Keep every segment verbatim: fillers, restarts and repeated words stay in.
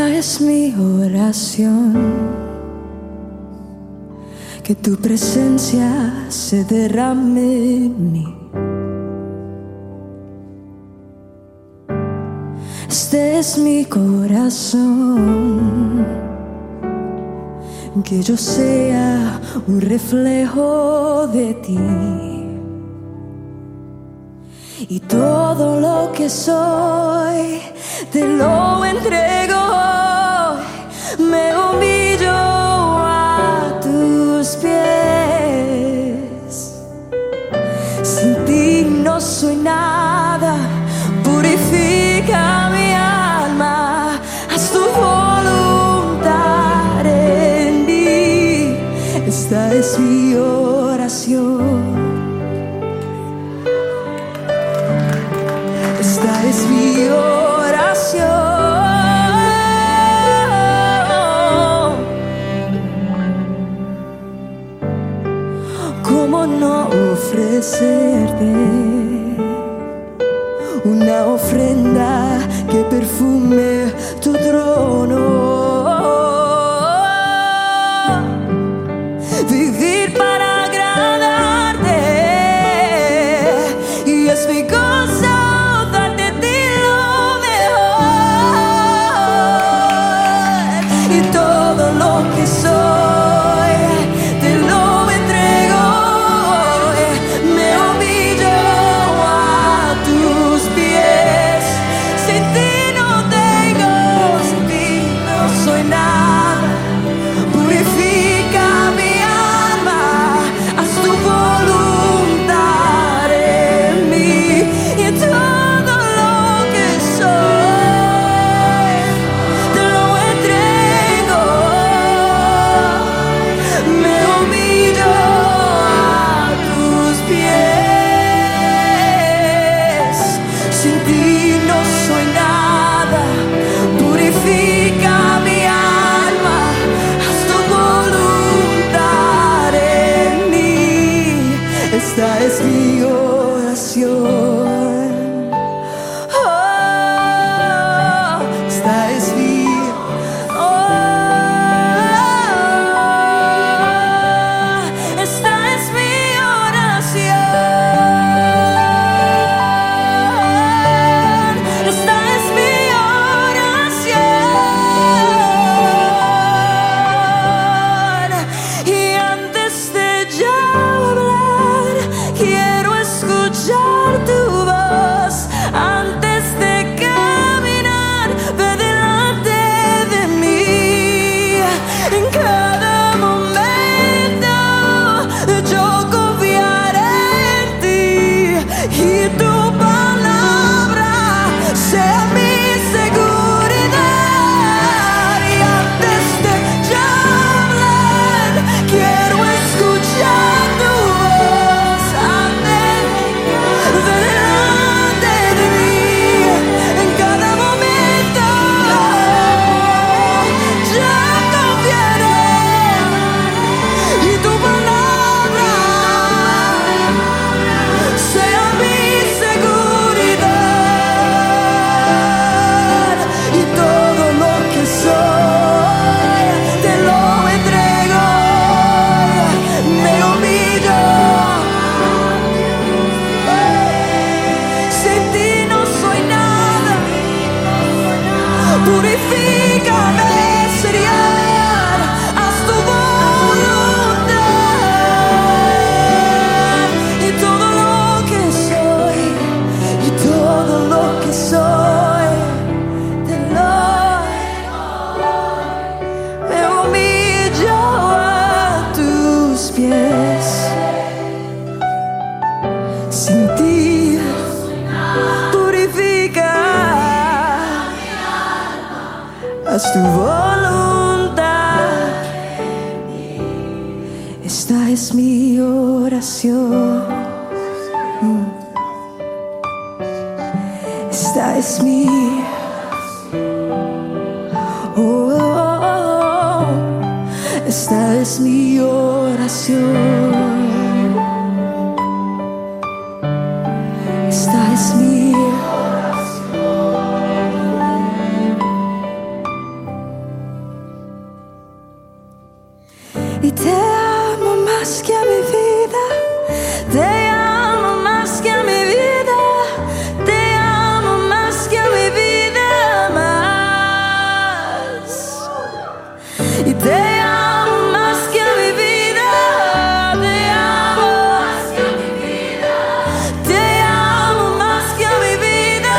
Esta es mi oración, que tu presencia se derrame en mí. Este es mi corazón, que yo sea un reflejo de ti. Y todo lo que soy te lo entrego, me humillo a tus pies. Sin ti no soy nada, purifica mi alma, haz tu voluntad en mí. Esta es mi oración. Esta es mi oración. ¿Cómo no ofrecerte una ofrenda que perfume tu trono? Vivir para agradarte, y es mi gozo darte a ti lo mejor. Y todo lo que soy te lo entrego, me humillo a tus pies. Sin ti no tengo, sin ti no soy nada. Purifica mi alma, haz tu voluntad en mí. Y todo lo que soy te lo entrego, me humillo a tus pies. Sin ti no soy nada, purifica mi alma, haz tu voluntad en mí. Esta es mi oración. Oh, esta es mi oh, esta es mi oración. Esta es mi oración. Y antes de ya hablar, quiero escuchar tu voz. Antes de caminar, ve delante de mí. En cada momento yo confiaré en ti, y tu palabra sea mi seguridad. Y antes de ya hablar, quiero escuchar tu voz. Antes de delante de mí, en cada momento yo confiaré, y tu palabra sea mi seguridad. Y todo lo que soy te lo entrego, me humillo. Sin ti no soy nada, purifícame, Señor, haz tu voluntad. Y todo lo que soy, y todo lo que soy te lo me humillo a tus pies. Sin ti purifica, haz tu voluntad. Esta es mi oración. Mm. Esta es mi oh, oh, oh. Esta es mi oración. Esta es mi oración. y te amo más que a mi vida. Te amo más que a mi vida. Te amo más que a mi vida más. Y te amo más que a mi vida. Te amo más que a mi vida. Te amo más que a mi vida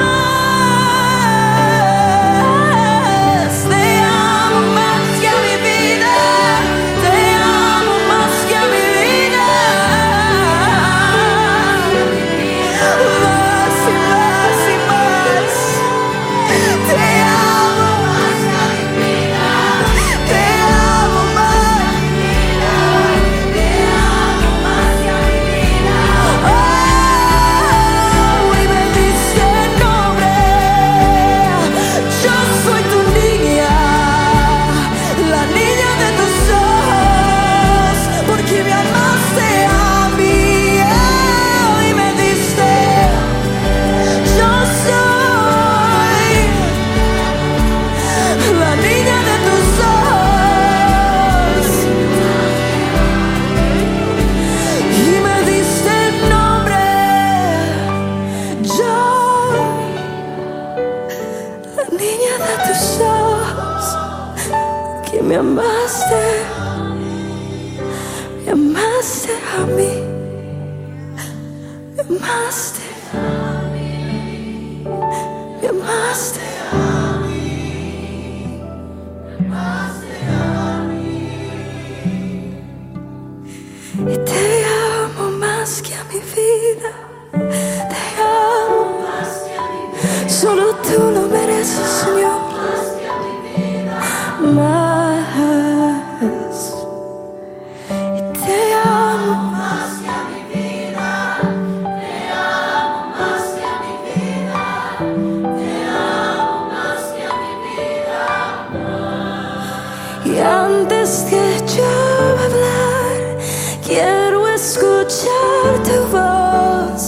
más. Te amo más que a mi vida. Te amo más que a mi vida. Más y más y más. Te amo más que a mi vida. Te amo más. Te amo más que a mi vida. Oh, y me diste el nombre. Yo soy tu niña, la niña de tus ojos, porque me amaste a mí. Oh, y me diste. Yo soy la niña de tus ojos. Y me diste el nombre. Yo, la niña de tus ojos, que me amaste, me amaste a mí, me amaste, me amaste. Y te amo más que a mi vida. Te amo más que a mi vida. Solo tú lo mereces, Señor. Más. Y te amo más que a mi vida. Te amo más que a mi vida. Te amo más que a mi vida. Y antes que yo hablar, quiero escuchar tu voz.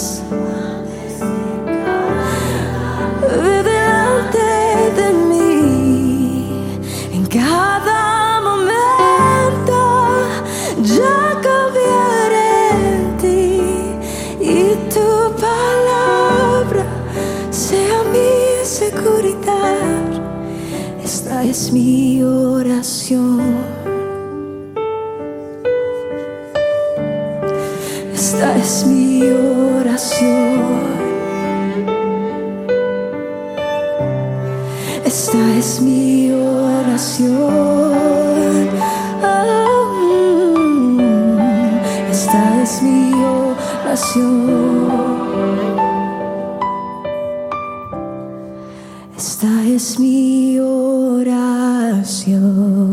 Ve delante de mí en cada momento. Yo confiaré en ti y tu palabra sea mi seguridad. Esta es mi oración. Esta es mi oración. Esta es mi oración. Oh, mm, esta es mi oración. Esta es mi oración.